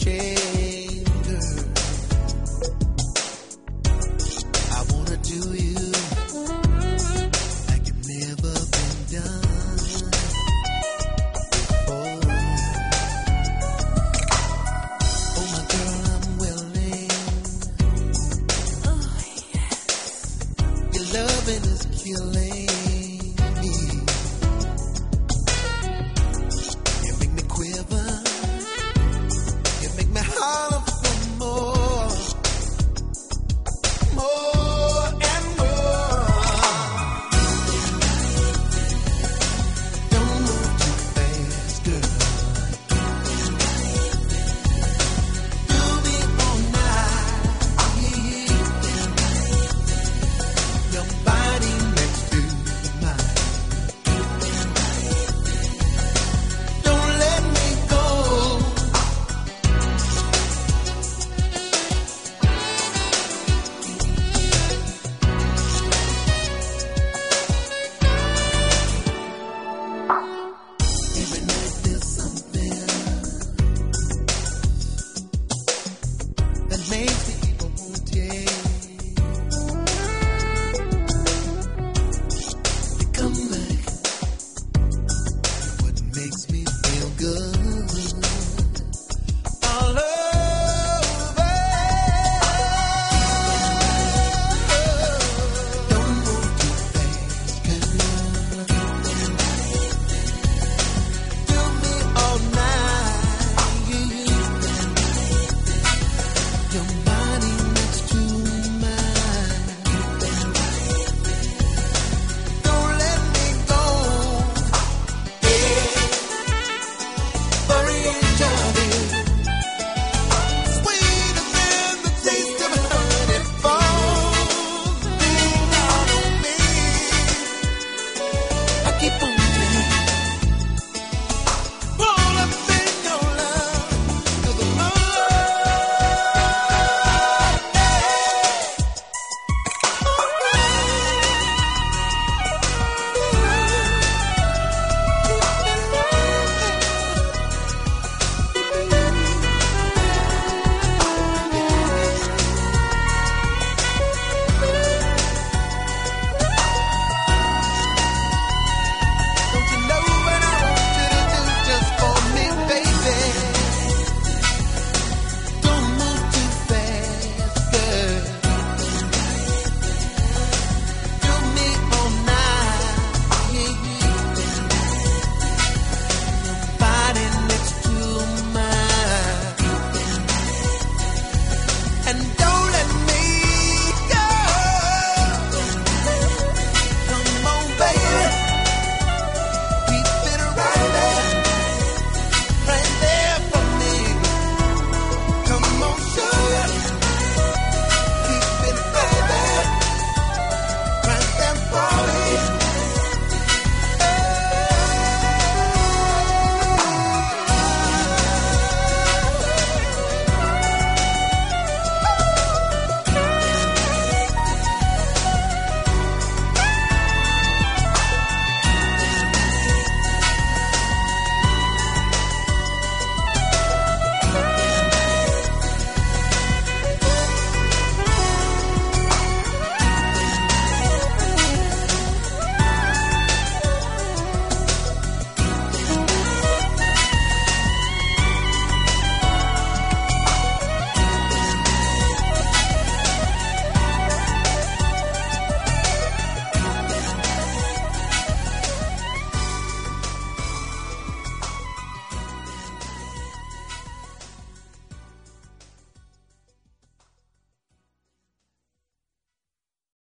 shame, girl. I wanna do you like you've never been done. Oh, oh my girl, I'm willing. Oh yes, your loving is killing me. You make me quiver. You make me holler for more, more and more. Don't move too fast, girl. Do me all night. Your body next to mine. Don't let me go. Every night there's something that makes me